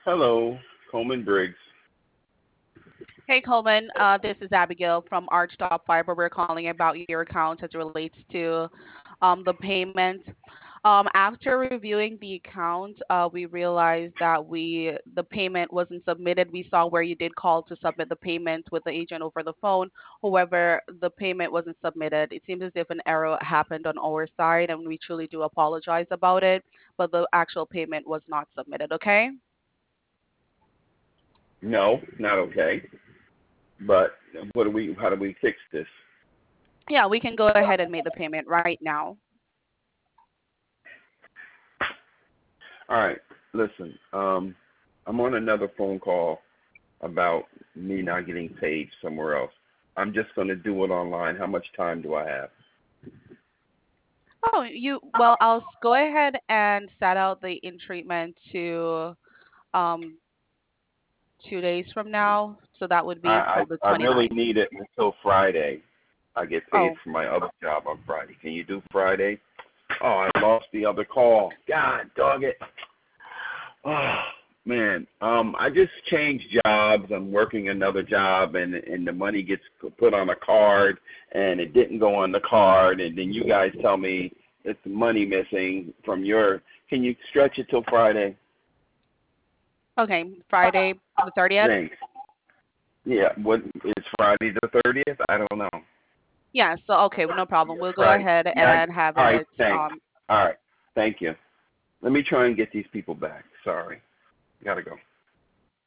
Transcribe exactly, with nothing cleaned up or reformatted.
Hello, Coleman Briggs. Hey Coleman, uh, this is Abigail from Archtop Fiber. We're calling about your account as it relates to um, the payment. Um, after reviewing the account, uh, we realized that we the payment wasn't submitted. We saw where you did call to submit the payment with the agent over the phone. However, the payment wasn't submitted. It seems as if an error happened on our side, and we truly do apologize about it. But the actual payment was not submitted. Okay? No, not okay. But what do we? How do we fix this? Yeah, we can go ahead and make the payment right now. All right. Listen, um, I'm on another phone call about me not getting paid somewhere else. I'm just going to do it online. How much time do I have? Oh, you well, I'll s- go ahead and set out the in treatment to um two days from now. So that would be I until the I, I really twenty-ninth. need it until Friday. I get paid Oh, for my other job on Friday. Can you do Friday? Oh, I lost the other call. God dog it. Oh man, um, I just changed jobs. I'm working another job, and and the money gets put on a card, and it didn't go on the card, and then you guys tell me it's money missing from your. Can you stretch it till Friday? okay. Friday the thirtieth? Thanks. Yeah, what is Friday the thirtieth? I don't know. Yeah, so okay, no problem. We'll go Friday. ahead Yeah. and have All right. it Thanks. um All right. Thank you. Let me try and get these people back. Sorry. Gotta go.